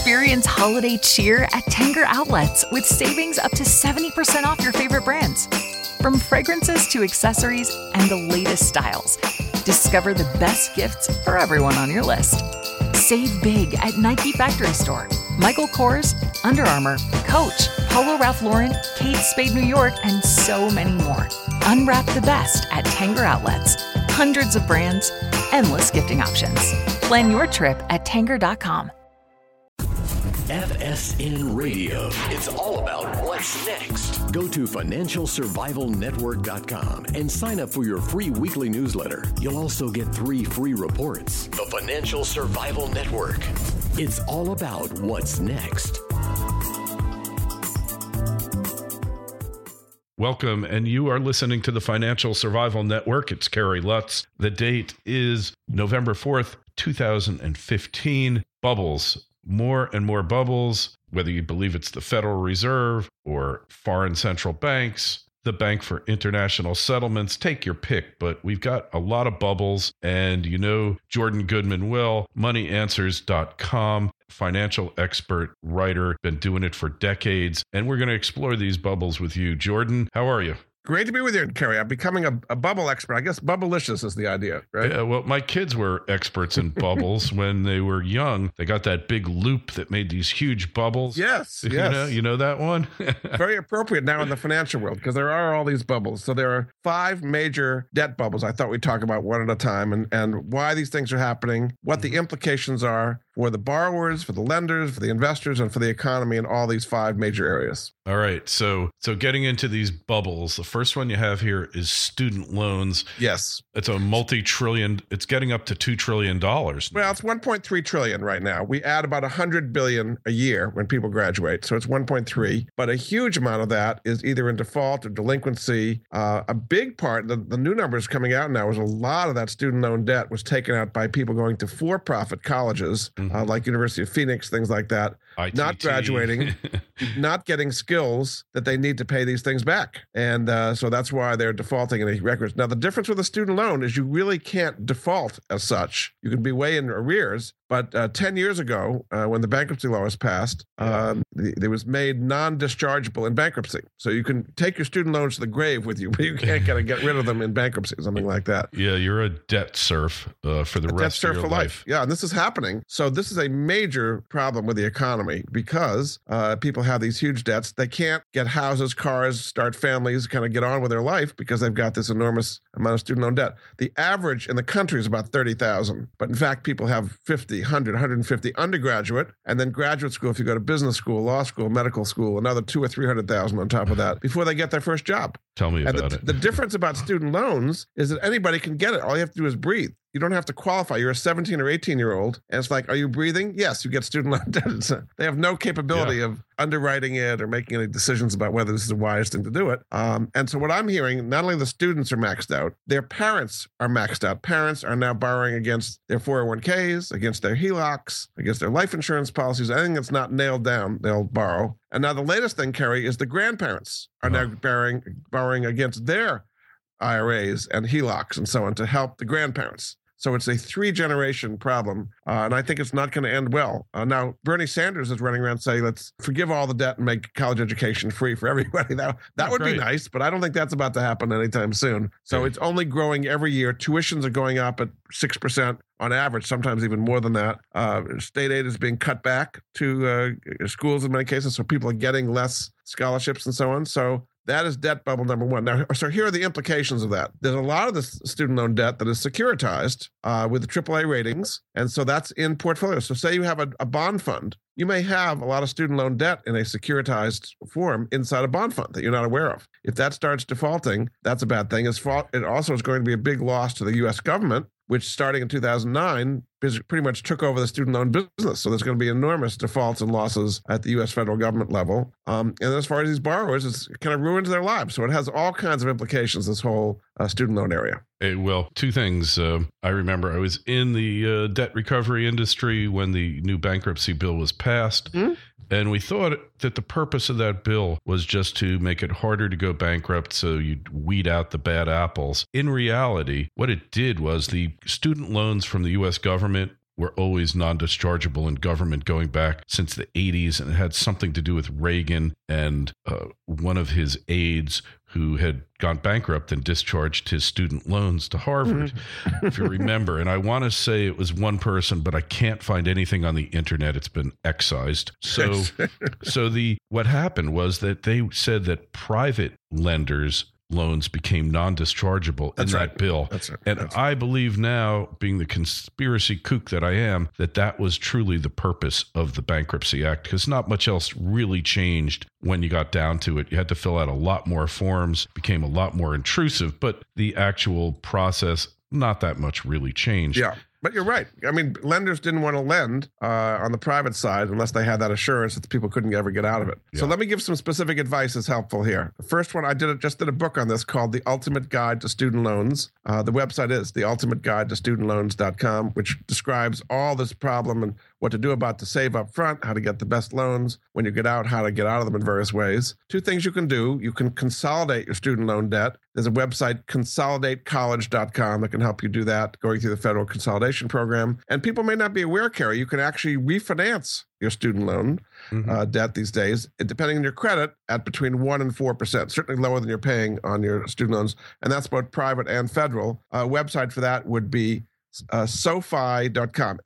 Experience holiday cheer at Tanger Outlets with savings up to 70% off your favorite brands. From fragrances to accessories and the latest styles, discover the best gifts for everyone on your list. Save big at Nike Factory Store, Michael Kors, Under Armour, Coach, Polo Ralph Lauren, Kate Spade New York, and so many more. Unwrap the best at Tanger Outlets. Hundreds of brands, endless gifting options. Plan your trip at Tanger.com. FSN Radio. It's all about what's next. Go to FinancialSurvivalNetwork.com and sign up for your free weekly newsletter. You'll also get 3 free reports. The Financial Survival Network. It's all about what's next. Welcome, and you are listening to the Financial Survival Network. It's Kerry Lutz. The date is November 4th, 2015. Bubbles. More and more bubbles, whether you believe it's the Federal Reserve or foreign central banks, the Bank for International Settlements, take your pick. But we've got a lot of bubbles, and you know Jordan Goodman will, moneyanswers.com, financial expert, writer, been doing it for decades, and we're going to explore these bubbles with you. Jordan, how are you? Great to be with you, Kerry. I'm becoming a bubble expert. I guess bubblicious is the idea, right? Yeah, well, my kids were experts in bubbles when they were young. They got that big loop that made these huge bubbles. Yes, You know that one? Very appropriate now in the financial world because there are all these bubbles. So there are 5 major debt bubbles. I thought we'd talk about one at a time and why these things are happening, what the implications are for the borrowers, for the lenders, for the investors, and for the economy in all these 5 major areas. All right. So getting into these bubbles, the first one you have here is student loans. Yes. It's a multi-trillion, it's getting up to $2 trillion. Well, it's 1.3 trillion right now. We add about 100 billion a year when people graduate. So it's 1.3, but a huge amount of that is either in default or delinquency. A big part, the new numbers coming out now, is a lot of that student loan debt was taken out by people going to for-profit colleges, like University of Phoenix, things like that, ITT. Not graduating, not getting skills that they need to pay these things back. And so that's why they're defaulting in these records. Now, the difference with a student loan is you really can't default as such. You can be way in arrears. But 10 years ago, when the bankruptcy law was passed, it was made non-dischargeable in bankruptcy. So you can take your student loans to the grave with you, but you can't get rid of them in bankruptcy, something like that. Yeah, you're a debt serf for the rest of your life. Yeah, and this is happening. So this is a major problem with the economy because people have these huge debts. They can't get houses, cars, start families, kind of get on with their life because they've got this enormous amount of student loan debt. The average in the country is about 30,000, but in fact, people have 50, 100, 150 undergraduate, and then graduate school if you go to business school, law school, medical school, another 200,000 or 300,000 on top of that before they get their first job. Tell me about it. The difference about student loans is that anybody can get it. All you have to do is breathe. You don't have to qualify. You're a 17 or 18-year-old, and it's like, are you breathing? Yes, you get student loan debt. They have no capability of underwriting it or making any decisions about whether this is the wise thing to do it. And so what I'm hearing, not only the students are maxed out, their parents are maxed out. Parents are now borrowing against their 401ks, against their HELOCs, against their life insurance policies. Anything that's not nailed down, they'll borrow. And now the latest thing, Kerry, is the grandparents are now borrowing against their IRAs and HELOCs and so on to help the grandparents. So it's a 3-generation problem, and I think it's not going to end well. Now, Bernie Sanders is running around saying, let's forgive all the debt and make college education free for everybody. That would be nice, but I don't think that's about to happen anytime soon. So it's only growing every year. Tuitions are going up at 6% on average, sometimes even more than that. State aid is being cut back to schools in many cases, so people are getting less scholarships and so on. So that is debt bubble number 1. Now, so here are the implications of that. There's a lot of this student loan debt that is securitized with the AAA ratings, and so that's in portfolios. So say you have a bond fund. You may have a lot of student loan debt in a securitized form inside a bond fund that you're not aware of. If that starts defaulting, that's a bad thing. It also is going to be a big loss to the U.S. government, which starting in 2009 pretty much took over the student loan business. So there's going to be enormous defaults and losses at the U.S. federal government level. And as far as these borrowers, it's kind of ruins their lives. So it has all kinds of implications, this whole student loan area. Well, 2 things. I remember I was in the debt recovery industry when the new bankruptcy bill was passed. And we thought that the purpose of that bill was just to make it harder to go bankrupt so you'd weed out the bad apples. In reality, what it did was the student loans from the U.S. government were always non-dischargeable in government going back since the 80s, and it had something to do with Reagan and one of his aides who had gone bankrupt and discharged his student loans to Harvard, if you remember. And I want to say it was one person, but I can't find anything on the internet. It's been excised. So what happened was that they said that private lenders' loans became non-dischargeable in that bill. That's right. And I believe now, being the conspiracy kook that I am, that was truly the purpose of the Bankruptcy Act, because not much else really changed when you got down to it. You had to fill out a lot more forms, became a lot more intrusive, but the actual process, not that much really changed. Yeah. But you're right. I mean, lenders didn't want to lend on the private side unless they had that assurance that the people couldn't ever get out of it. Yeah. So let me give some specific advice that's helpful here. The first one, I just did a book on this called The Ultimate Guide to Student Loans. The website is theultimateguidetostudentloans.com, which describes all this problem and what to do about to save up front, how to get the best loans, when you get out, how to get out of them in various ways. Two things you can do. You can consolidate your student loan debt. There's a website, consolidatecollege.com, that can help you do that, going through the federal consolidation program. And people may not be aware, Kerry, you can actually refinance your student loan debt these days, depending on your credit, at between 1% and 4%, certainly lower than you're paying on your student loans. And that's both private and federal. A website for that would be SoFi.com,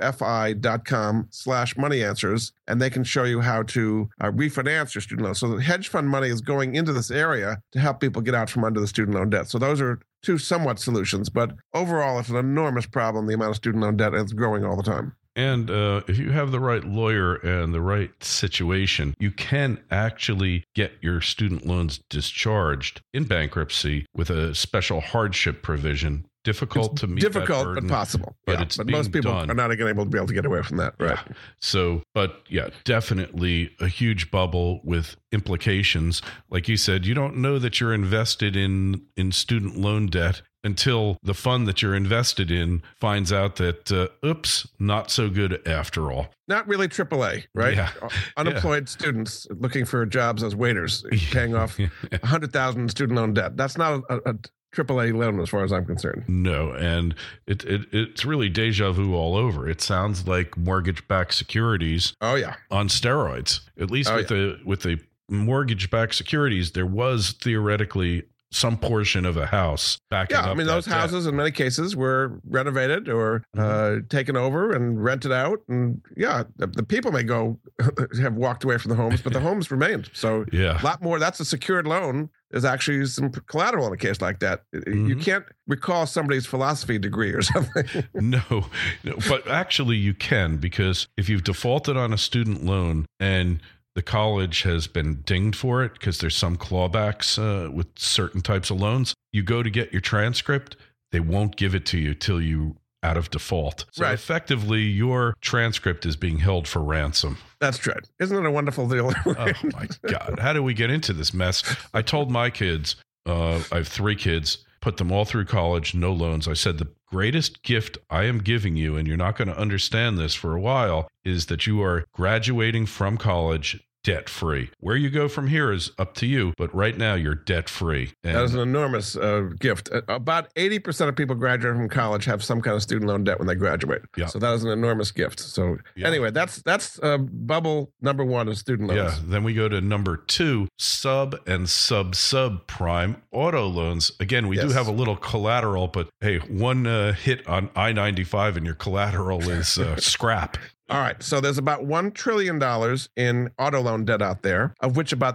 SoFi.com/money answers, and they can show you how to refinance your student loan. So the hedge fund money is going into this area to help people get out from under the student loan debt. So those are two somewhat solutions, but overall, it's an enormous problem, the amount of student loan debt, and it's growing all the time. And if you have the right lawyer and the right situation, you can actually get your student loans discharged in bankruptcy with a special hardship provision. Difficult to meet that burden, but possible. But most people done. are not able to get away from that, right? Yeah. So, but yeah, definitely a huge bubble with implications. Like you said, you don't know that you're invested in student loan debt until the fund that you're invested in finds out that, oops, not so good after all. Not really AAA, right? Yeah. Unemployed students looking for jobs as waiters, paying off $100,000 in student loan debt. That's not a AAA loan as far as I'm concerned. No, and it's really deja vu all over. It sounds like mortgage-backed securities. Oh yeah, on steroids. At least with the mortgage-backed securities, there was theoretically some portion of a house backing up. Yeah, I mean, those houses in many cases were renovated or taken over and rented out. And yeah, the people may have walked away from the homes, but the homes remained. So a lot more. That's a secured loan. There's actually some collateral in a case like that. You can't recall somebody's philosophy degree or something. No, but actually you can, because if you've defaulted on a student loan and the college has been dinged for it because there's some clawbacks with certain types of loans, you go to get your transcript, they won't give it to you till you out of default. So effectively, your transcript is being held for ransom. That's right. Isn't it a wonderful deal? Oh, my God. How did we get into this mess? I told my kids, I have 3 kids, put them all through college, no loans. I said, the greatest gift I am giving you, and you're not going to understand this for a while, is that you are graduating from college debt-free. Where you go from here is up to you, but right now you're debt-free. That is an enormous gift. About 80% of people graduating from college have some kind of student loan debt when they graduate. Yeah. So that is an enormous gift. So anyway, that's bubble number 1 of student loans. Yeah. Then we go to number 2, sub and subprime auto loans. Again, we do have a little collateral, but hey, one hit on I-95 and your collateral is scrap. All right. So there's about $1 trillion in auto loan debt out there, of which about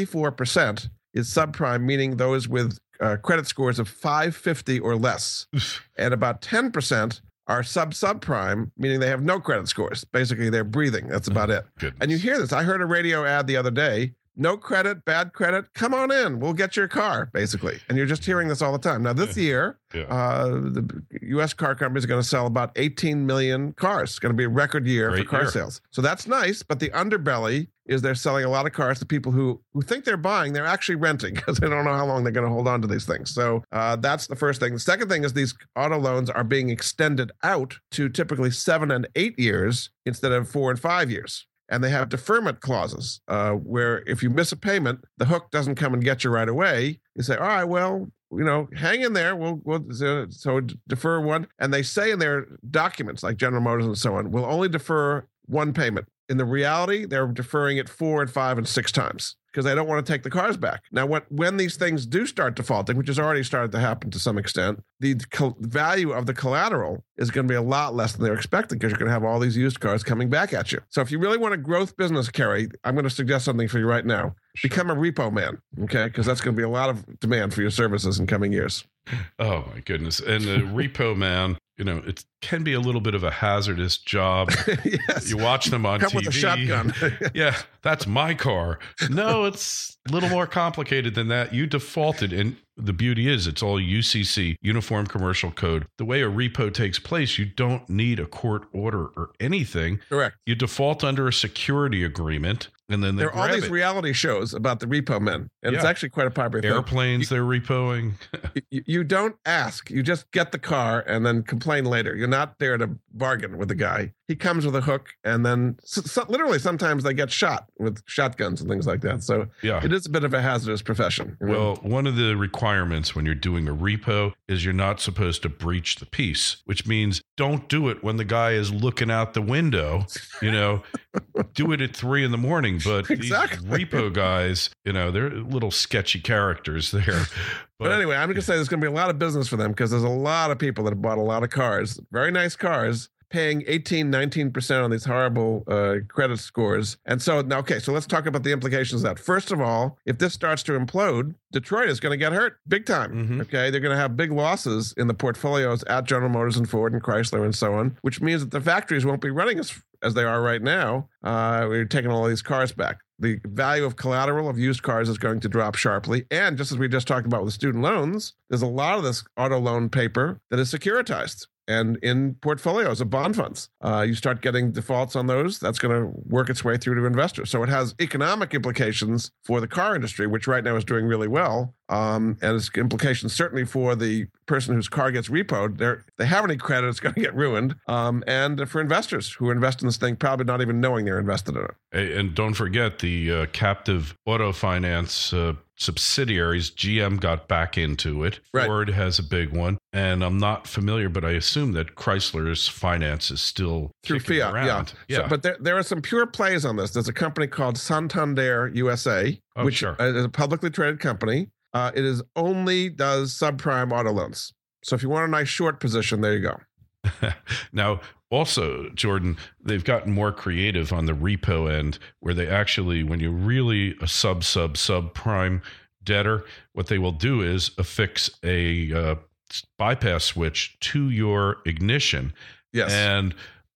34% is subprime, meaning those with credit scores of 550 or less. And about 10% are subprime, meaning they have no credit scores. Basically, they're breathing. That's about it. Goodness. And you hear this. I heard a radio ad the other day. No credit, bad credit, come on in. We'll get your car, basically. And you're just hearing this all the time. Now, this year, the U.S. car companies are going to sell about 18 million cars. It's going to be a record year for car sales. So that's nice. But the underbelly is they're selling a lot of cars to people who think they're buying. They're actually renting because they don't know how long they're going to hold on to these things. So that's the first thing. The second thing is these auto loans are being extended out to typically 7 and 8 years instead of 4 and 5 years. And they have deferment clauses where if you miss a payment, the hook doesn't come and get you right away. You say, all right, well, hang in there. So defer one. And they say in their documents, like General Motors and so on, we'll only defer one payment. In the reality, they're deferring it 4 and 5 and 6 times because they don't want to take the cars back. Now, when these things do start defaulting, which has already started to happen to some extent, the value of the collateral is going to be a lot less than they're expecting because you're going to have all these used cars coming back at you. So if you really want a growth business, Kerry, I'm going to suggest something for you right now. Sure. Become a repo man, okay? Because that's going to be a lot of demand for your services in coming years. Oh, my goodness. And the repo man, it can be a little bit of a hazardous job. Yes. You watch them on TV. Come with a shotgun. Yeah, that's my car. No, it's a little more complicated than that. You defaulted, and the beauty is it's all UCC, Uniform Commercial Code. The way a repo takes place, you don't need a court order or anything. Correct. You default under a security agreement, and then there are all these reality shows about the repo men, and it's actually quite a popular thing. Airplanes they're repoing. You don't ask. You just get the car and then complain later. You're not there to bargain with the guy. He comes with a hook, and then literally sometimes they get shot with shotguns and things like that. So it is a bit of a hazardous profession. Well, one of the requirements when you're doing a repo is you're not supposed to breach the peace, which means don't do it when the guy is looking out the window. Do it at 3 a.m. But exactly. These repo guys, they're little sketchy characters there. But anyway, I'm going to say there's going to be a lot of business for them because there's a lot of people that have bought a lot of cars, very nice cars, paying 18-19% on these horrible credit scores. And so let's talk about the implications of that. First of all, if this starts to implode, Detroit is going to get hurt big time. Mm-hmm. Okay, they're going to have big losses in the portfolios at General Motors and Ford and Chrysler and so on, which means that the factories won't be running as they are right now. We're taking all these cars back. The value of collateral of used cars is going to drop sharply. And just as we just talked about with student loans, there's a lot of this auto loan paper that is securitized and in portfolios of bond funds. You start getting defaults on those, that's going to work its way through to investors. So it has economic implications for the car industry, which right now is doing really well. And its implications certainly for the person whose car gets repoed. They have any credit, it's going to get ruined. And for investors who invest in this thing, probably not even knowing they're invested in it. And don't forget the captive auto finance subsidiaries. GM got back into it. Right. Ford has a big one. And I'm not familiar, but I assume that Chrysler's finance is still through Fiat. Around. Yeah. So, but there are some pure plays on this. There's a company called Santander USA, which is a publicly traded company. It only does subprime auto loans. So if you want a nice short position, there you go. Now, also, Jordan, they've gotten more creative on the repo end where they actually, when you're really a subprime debtor, what they will do is affix a bypass switch to your ignition. Yes. And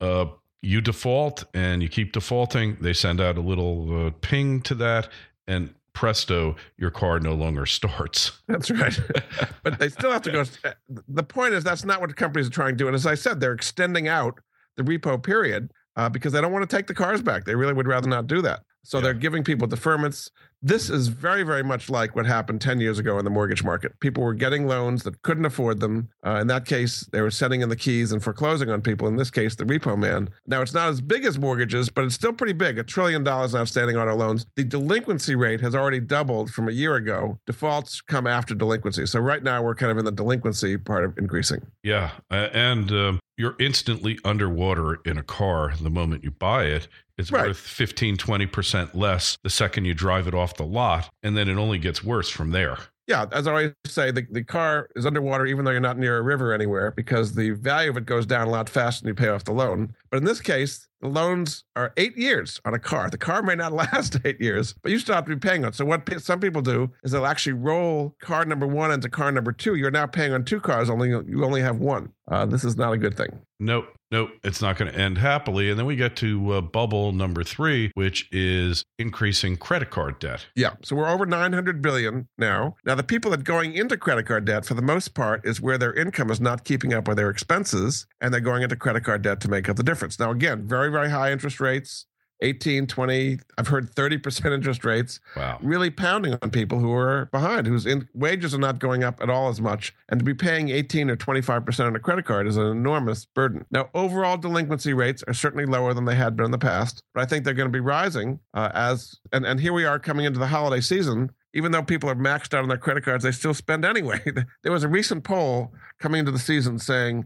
you default and you keep defaulting. They send out a little ping to that, and presto, your car no longer starts. That's right. But they still have to go. The point is that's not what companies are trying to do. And as I said, they're extending out the repo period because they don't want to take the cars back. They really would rather not do that. So they're giving people deferments. This is very, very much like what happened 10 years ago in the mortgage market. People were getting loans that couldn't afford them. In that case, they were sending in the keys and foreclosing on people. In this case, the repo man. Now, it's not as big as mortgages, but it's still pretty big. $1 trillion in outstanding auto loans. The delinquency rate has already doubled from a year ago. Defaults come after delinquency. So right now, we're kind of in the delinquency part of increasing. Yeah. And you're instantly underwater in a car the moment you buy it. It's worth 15-20% less the second you drive it off the lot, and then it only gets worse from there. Yeah, as I always say, the car is underwater even though you're not near a river anywhere because the value of it goes down a lot faster than you pay off the loan. But in this case, the loans are 8 years on a car. The car may not last 8 years, but you still have to be paying on it. So what some people do is they'll actually roll car number one into car number two. You're now paying on two cars, you only have one. This is not a good thing. Nope, it's not going to end happily. And then we get to bubble number 3, which is increasing credit card debt. Yeah, so we're over $900 billion now. Now, the people that are going into credit card debt, for the most part, is where their income is not keeping up with their expenses, and they're going into credit card debt to make up the difference. Now, again, very, very high interest rates. 18, 20, I've heard 30% interest rates. Wow. Really pounding on people who are behind, whose wages are not going up at all as much. And to be paying 18 or 25% on a credit card is an enormous burden. Now, overall delinquency rates are certainly lower than they had been in the past, but I think they're going to be rising and here we are coming into the holiday season. even though people are maxed out on their credit cards, they still spend anyway. There was a recent poll coming into the season saying,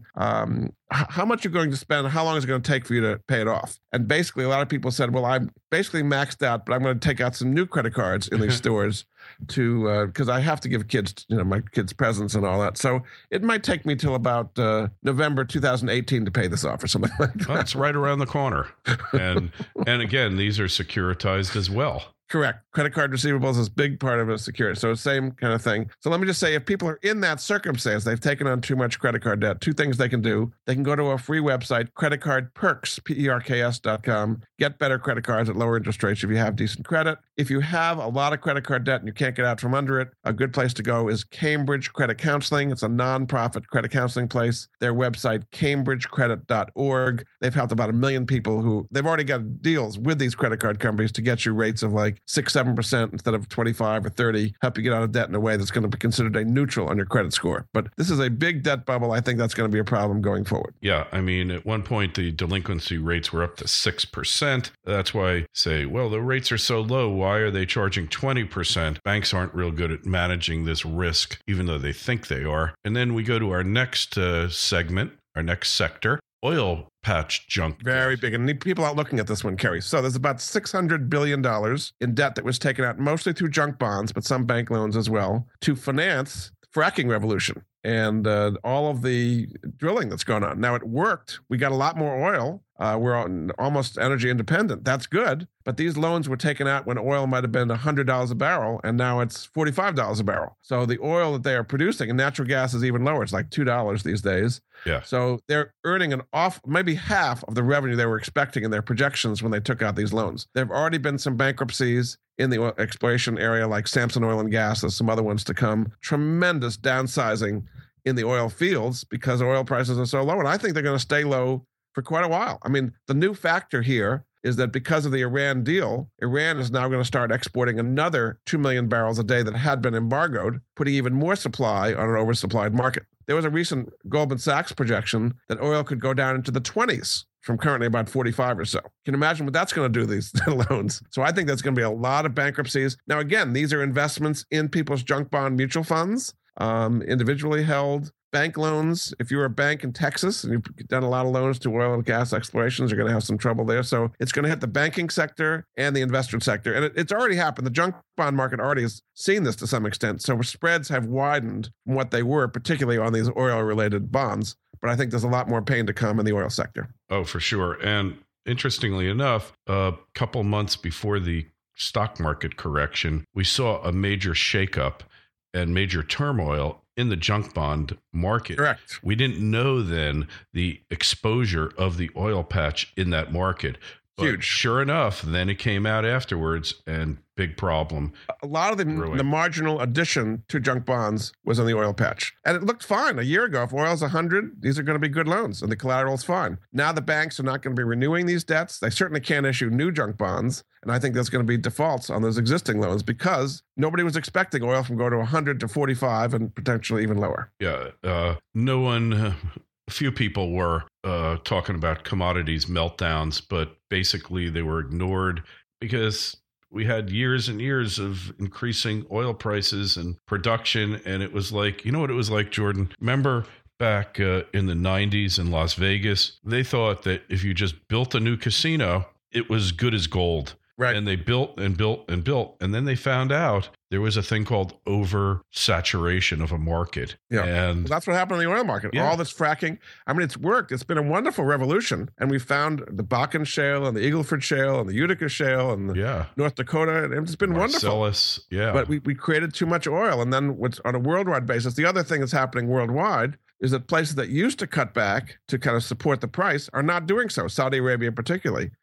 how much you're going to spend, how long is it going to take for you to pay it off? And basically, a lot of people said, well, I'm basically maxed out, but I'm going to take out some new credit cards in these stores because I have to give kids, my kids presents and all that. So it might take me till about November 2018 to pay this off or something like that. That's right around the corner. And again, these are securitized as well. Correct. Credit card receivables is a big part of a security. So same kind of thing. So let me just say, if people are in that circumstance, they've taken on too much credit card debt, two things they can do. They can go to a free website, creditcardperks, PERKS.com, get better credit cards at lower interest rates if you have decent credit. If you have a lot of credit card debt and you can't get out from under it, a good place to go is Cambridge Credit Counseling. It's a nonprofit credit counseling place. Their website, cambridgecredit.org. They've helped about 1 million people they've already got deals with these credit card companies to get you rates of like 6-7% instead of 25 or 30, help you get out of debt in a way that's going to be considered a neutral on your credit score. But this is a big debt bubble. I think that's going to be a problem going forward. Yeah. I mean, at one point, the delinquency rates were up to 6%. That's why I say, well, the rates are so low. Why are they charging 20%? Banks aren't real good at managing this risk, even though they think they are. And then we go to our next segment, our next sector. Oil patch junk. Very big. And people out looking at this one, Kerry. So there's about $600 billion in debt that was taken out mostly through junk bonds, but some bank loans as well, to finance the fracking revolution and all of the drilling that's going on. Now, it worked. We got a lot more oil. We're almost energy independent. That's good. But these loans were taken out when oil might have been $100 a barrel, and now it's $45 a barrel. So the oil that they are producing, and natural gas is even lower. It's like $2 these days. Yeah. So they're earning maybe half of the revenue they were expecting in their projections when they took out these loans. There have already been some bankruptcies in the oil exploration area, like Samson Oil and Gas. There's some other ones to come. Tremendous downsizing in the oil fields because oil prices are so low. And I think they're going to stay low for quite a while. I mean, the new factor here is that because of the Iran deal, Iran is now going to start exporting another 2 million barrels a day that had been embargoed, putting even more supply on an oversupplied market. There was a recent Goldman Sachs projection that oil could go down into the 20s from currently about 45 or so. You can imagine what that's going to do to these loans. So I think there's going to be a lot of bankruptcies. Now, again, these are investments in people's junk bond mutual funds, individually held. Bank loans, if you're a bank in Texas and you've done a lot of loans to oil and gas explorations, you're going to have some trouble there. So it's going to hit the banking sector and the investor sector. And it's already happened. The junk bond market already has seen this to some extent. So spreads have widened from what they were, particularly on these oil-related bonds. But I think there's a lot more pain to come in the oil sector. Oh, for sure. And interestingly enough, a couple months before the stock market correction, we saw a major shakeup and major turmoil in the junk bond market. Correct. We didn't know then the exposure of the oil patch in that market. But huge. Sure enough, then it came out afterwards and big problem. A lot of the marginal addition to junk bonds was on the oil patch. And it looked fine a year ago. If oil's 100, these are going to be good loans and the collateral's fine. Now the banks are not going to be renewing these debts. They certainly can't issue new junk bonds. And I think there's going to be defaults on those existing loans because nobody was expecting oil from going to 100 to 45 and potentially even lower. Yeah. No one, a few people were talking about commodities meltdowns, but basically they were ignored because we had years and years of increasing oil prices and production. And it was like, you know what it was like, Jordan? Remember back in the 90s in Las Vegas, they thought that if you just built a new casino, it was good as gold. Right. And they built and built and built. And then they found out there was a thing called oversaturation of a market. Yeah. And that's what happened in the oil market. Yeah. All this fracking. I mean, it's worked. It's been a wonderful revolution. And we found the Bakken Shale and the Eagleford Shale and the Utica Shale and the North Dakota. And it's been Marcellus, wonderful. Yeah. But we created too much oil. And then what's on a worldwide basis, the other thing that's happening worldwide is that places that used to cut back to kind of support the price are not doing so. Saudi Arabia particularly.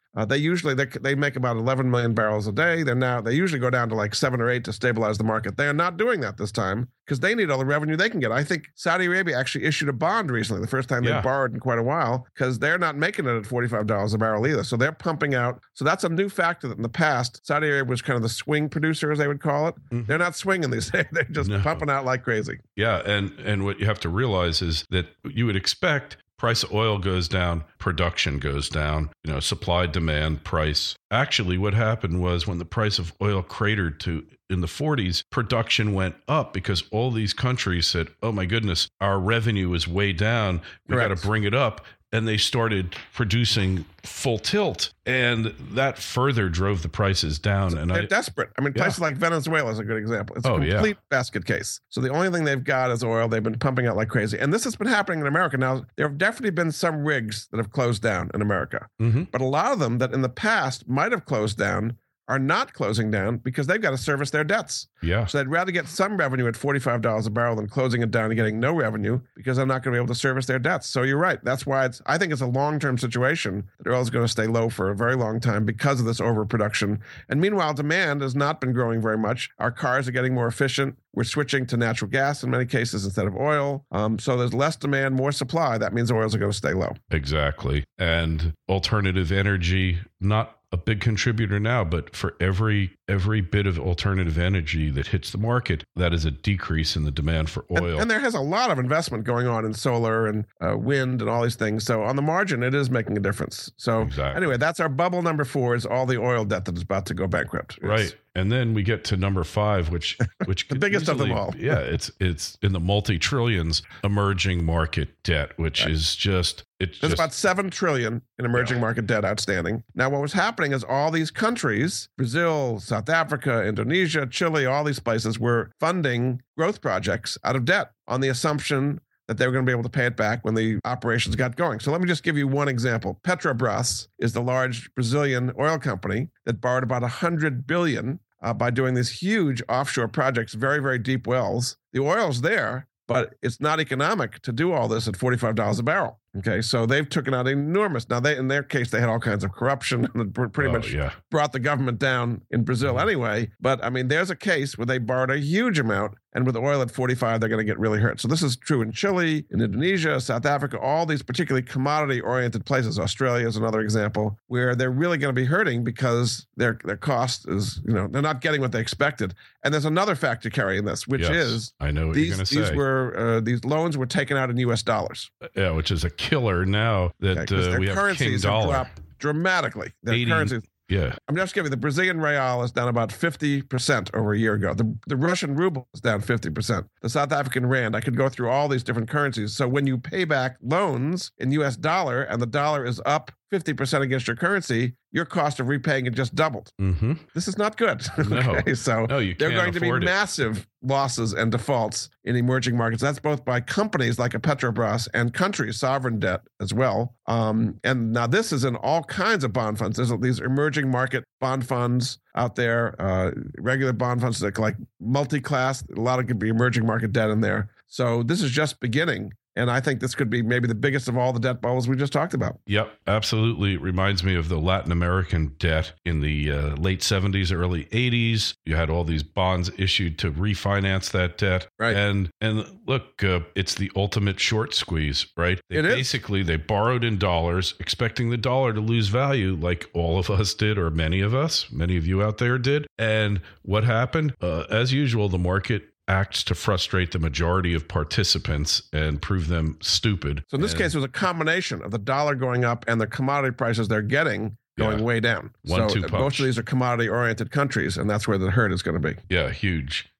They make about 11 million barrels a day. They usually go down to like 7 or 8 to stabilize the market. They are not doing that this time because they need all the revenue they can get. I think Saudi Arabia actually issued a bond recently, the first time they borrowed in quite a while, because they're not making it at $45 a barrel either. So they're pumping out. So that's a new factor that in the past, Saudi Arabia was kind of the swing producer, as they would call it. Mm-hmm. They're not swinging these days. They're just pumping out like crazy. Yeah. And what you have to realize is that you would expect price of oil goes down, production goes down, supply, demand, price. Actually, what happened was when the price of oil cratered to in the 40s, production went up because all these countries said, oh my goodness, our revenue is way down. We got to bring it up. And they started producing full tilt, and that further drove the prices down. And they're desperate. I mean, places like Venezuela is a good example. It's a complete basket case. So the only thing they've got is oil. They've been pumping out like crazy. And this has been happening in America. Now, there have definitely been some rigs that have closed down in America. But a lot of them that in the past might have closed down are not closing down because they've got to service their debts. Yeah. So they'd rather get some revenue at $45 a barrel than closing it down and getting no revenue because they're not going to be able to service their debts. So you're right. That's why I think it's a long-term situation that oil is going to stay low for a very long time because of this overproduction. And meanwhile, demand has not been growing very much. Our cars are getting more efficient. We're switching to natural gas in many cases instead of oil. So there's less demand, more supply. That means oils are going to stay low. Exactly. And alternative energy, not a big contributor now, but for every bit of alternative energy that hits the market, that is a decrease in the demand for oil. And there has a lot of investment going on in solar and wind and all these things. So on the margin, it is making a difference. So anyway, that's our bubble number 4 is all the oil debt that is about to go bankrupt. Right. And then we get to number 5, which the biggest of them all. Yeah, it's in the multi-trillions emerging market debt, which is just there's about $7 trillion in emerging market debt outstanding. Now, what was happening is all these countries, Brazil, South Africa, Indonesia, Chile, all these places were funding growth projects out of debt on the assumption that they were going to be able to pay it back when the operations got going. So let me just give you one example. Petrobras is the large Brazilian oil company that borrowed about $100 billion by doing these huge offshore projects, very, very deep wells. The oil's there, but it's not economic to do all this at $45 a barrel. Okay, so they've taken out enormous. Now, in their case, they had all kinds of corruption and pretty much brought the government down in Brazil anyway. But I mean, there's a case where they borrowed a huge amount, and with oil at 45, they're going to get really hurt. So this is true in Chile, in Indonesia, South Africa, all these particularly commodity-oriented places. Australia is another example where they're really going to be hurting because their cost is, they're not getting what they expected. And there's another factor carrying this, which is I know what you're going to say. These loans were taken out in U.S. dollars. Yeah, which is a killer now that we have King dollar. Have dropped dramatically. Their currencies. Yeah. I'm just giving you, the Brazilian real is down about 50% over a year ago. The Russian ruble is down 50%. The South African rand, I could go through all these different currencies. So when you pay back loans in US dollar and the dollar is up 50% against your currency, your cost of repaying it just doubled. This is not good. Okay, so there are going to be massive losses and defaults in emerging markets. That's both by companies like a Petrobras and countries, sovereign debt as well. And now this is in all kinds of bond funds. There's these emerging market bond funds out there, regular bond funds that like multi-class. A lot of could be emerging market debt in there. So this is just beginning. And I think this could be maybe the biggest of all the debt bubbles we just talked about. Yep, absolutely. It reminds me of the Latin American debt in the late 70s, early 80s. You had all these bonds issued to refinance that debt. Right. And look, it's the ultimate short squeeze, right? They borrowed in dollars, expecting the dollar to lose value like all of us did, or many of you out there did. And what happened? As usual, the market acts to frustrate the majority of participants and prove them stupid. So in this case, it was a combination of the dollar going up and the commodity prices they're getting going way down. Most of these are commodity-oriented countries, and that's where the hurt is going to be. Yeah, huge.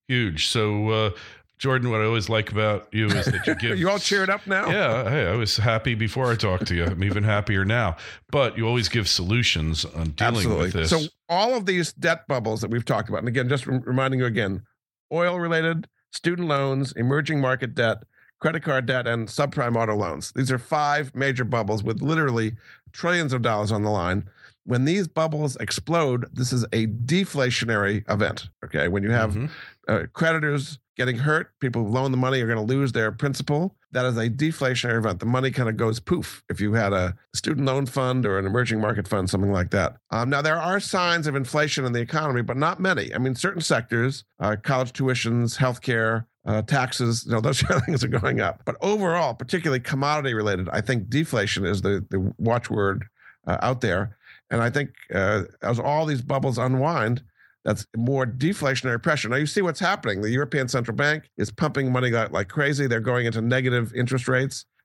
So, Jordan, what I always like about you is that you give... You all cheered up now? Yeah, hey, I was happy before I talked to you. I'm even happier now. But you always give solutions on dealing with this. So all of these debt bubbles that we've talked about, and again, just reminding you again, oil-related, student loans, emerging market debt, credit card debt, and subprime auto loans. These are 5 major bubbles with literally trillions of dollars on the line. When these bubbles explode, this is a deflationary event. Okay, when you have creditors getting hurt, people who loan the money are going to lose their principal. That is a deflationary event. The money kind of goes poof if you had a student loan fund or an emerging market fund, something like that. Now, there are signs of inflation in the economy, but not many. I mean, certain sectors, college tuitions, healthcare, taxes, those kind of things are going up. But overall, particularly commodity related, I think deflation is the watchword out there. And I think as all these bubbles unwind, that's more deflationary pressure. Now, you see what's happening. The European Central Bank is pumping money like crazy. They're going into negative interest rates.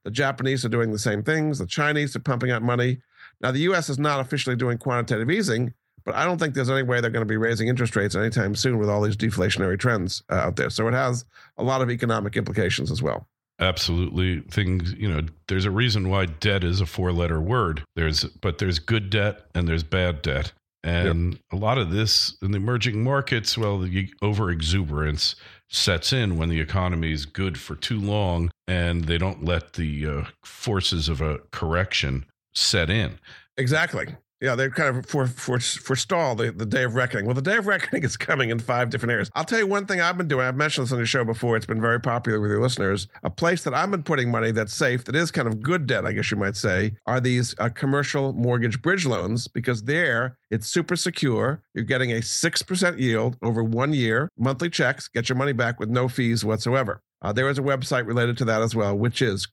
The Japanese are doing the same things. The Chinese are pumping out money. Now, the U.S. is not officially doing quantitative easing, but I don't think there's any way they're going to be raising interest rates anytime soon with all these deflationary trends out there. So it has a lot of economic implications as well. Absolutely. Things, there's a reason why debt is a 4-letter word. But there's good debt and there's bad debt. And a lot of this in the emerging markets, well, the over-exuberance sets in when the economy is good for too long and they don't let the forces of a correction set in. Exactly. Yeah, they're kind of forestall the day of reckoning. Well, the day of reckoning is coming in 5 different areas. I'll tell you one thing I've been doing. I've mentioned this on the show before. It's been very popular with your listeners. A place that I've been putting money that's safe, that is kind of good debt, I guess you might say, are these commercial mortgage bridge loans, because there it's super secure. You're getting a 6% yield over 1 year, monthly checks, get your money back with no fees whatsoever. There is a website related to that as well, which is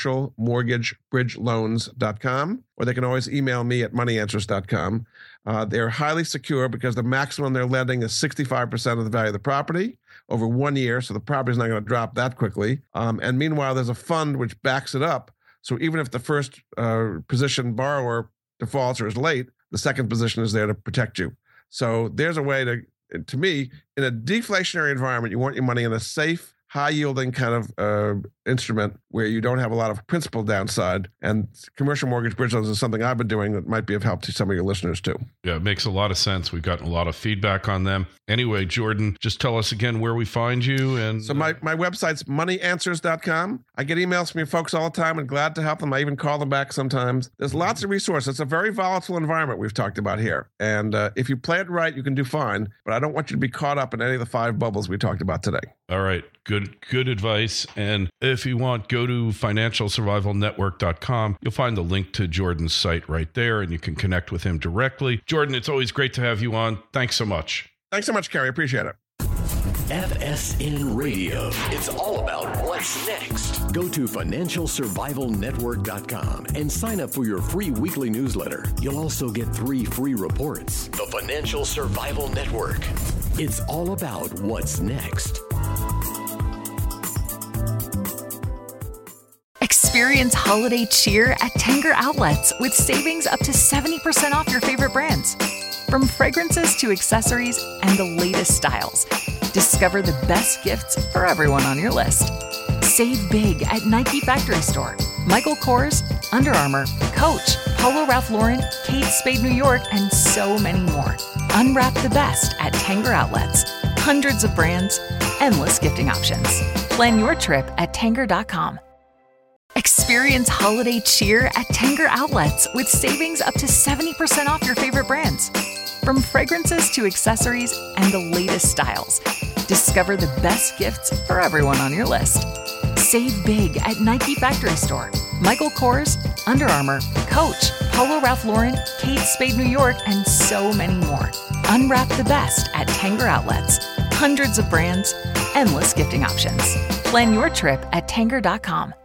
commercialmortgagebridgeloans.com, or they can always email me at moneyanswers.com. They're highly secure because the maximum they're lending is 65% of the value of the property over 1 year, so the property is not going to drop that quickly. And meanwhile, there's a fund which backs it up. So even if the first position borrower defaults or is late, the second position is there to protect you. So there's a way to me, in a deflationary environment, you want your money in a safe, high-yielding kind of instrument where you don't have a lot of principal downside. And commercial mortgage bridge loans is something I've been doing that might be of help to some of your listeners too. Yeah, it makes a lot of sense. We've gotten a lot of feedback on them. Anyway, Jordan, just tell us again where we find you. And so my website's moneyanswers.com. I get emails from you folks all the time and glad to help them. I even call them back sometimes. There's lots of resources. It's a very volatile environment we've talked about here. And if you play it right, you can do fine. But I don't want you to be caught up in any of the 5 bubbles we talked about today. All right. Good advice. And if you want, go to financialsurvivalnetwork.com. You'll find the link to Jordan's site right there, and you can connect with him directly. Jordan, it's always great to have you on. Thanks so much. Thanks so much, Kerry. Appreciate it. FSN Radio. It's all about what's next. Go to financialsurvivalnetwork.com and sign up for your free weekly newsletter. You'll also get 3 free reports. The Financial Survival Network. It's all about what's next. Experience holiday cheer at Tanger Outlets with savings up to 70% off your favorite brands. From fragrances to accessories and the latest styles, discover the best gifts for everyone on your list. Save big at Nike Factory Store, Michael Kors, Under Armour, Coach, Polo Ralph Lauren, Kate Spade New York, and so many more. Unwrap the best at Tanger Outlets. Hundreds of brands, endless gifting options. Plan your trip at Tanger.com. Experience holiday cheer at Tanger Outlets with savings up to 70% off your favorite brands. From fragrances to accessories and the latest styles, discover the best gifts for everyone on your list. Save big at Nike Factory Store, Michael Kors, Under Armour, Coach, Polo Ralph Lauren, Kate Spade New York, and so many more. Unwrap the best at Tanger Outlets. Hundreds of brands, endless gifting options. Plan your trip at Tanger.com.